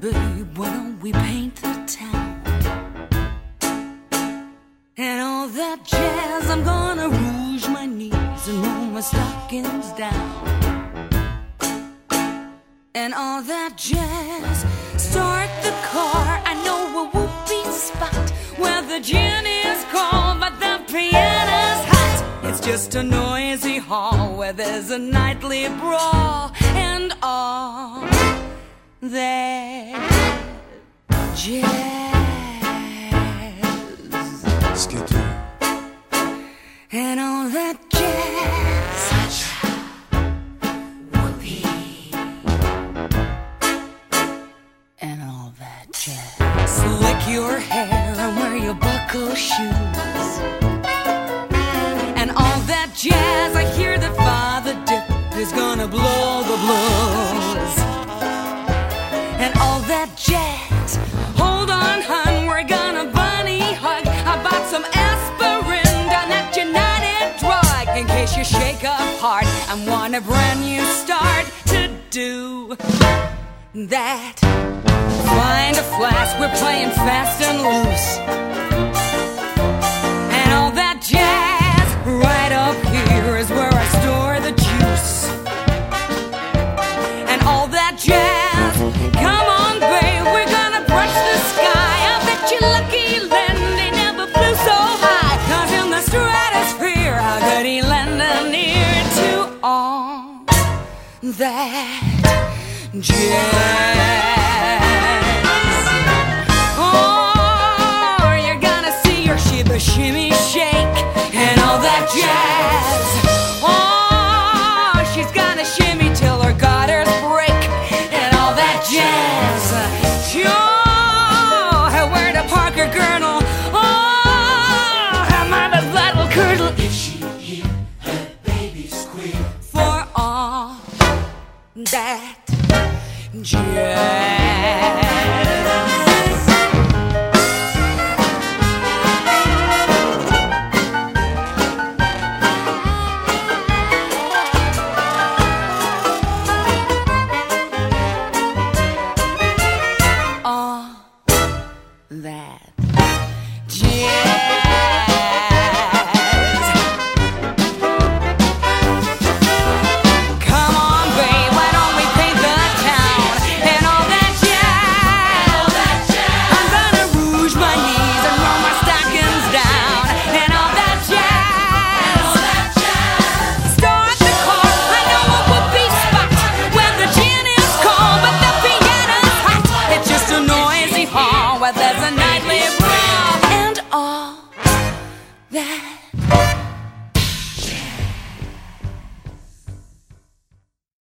babe, why don't we paint the town? And all that jazz, I'm gonna rouge my knees and roll my stockings down. And all that jazz, start the car. I know a whoopee spot where the gin is cold but the piano's hot. It's just a noisy hall where there's a nightly brawl. And all that jazz. And all that jazz. Whoopee. And all that jazz. Slick your hair and wear your buckle shoes. And all that jazz. I hear that Father Dip is gonna blow the blues. And all that jazz. Hold on, hun, we're gonna bunny hug. I bought some aspirin down at United Drug in case you shake up hard and want a brand new start to do that. Find a flask, we're playing fast and loose. And all that jazz, right up here is where I store the juice. And all that jazz, come on babe, we're gonna brush the sky. I bet you lucky Len, they never flew so high. Cause in the stratosphere, how could he lend an ear to all that jazz? Oh, you're gonna see your shiba shimmy shake. And all that jazz. Oh, she's gonna shimmy till her gutters break. And all that jazz. Sure, where the Parker Gurnal. Oh, how my blood will curdle if she hear her baby squeal. For all that jazz. That jazz. Come on, babe, why don't we paint the town? And all that jazz. I'm gonna rouge my knees and roll my stockings down. And all that jazz. Start the car. I know a whoopee spot where the gin is cold but the piano's hot. It's just a noisy hall where there's a nightly brawl. And all that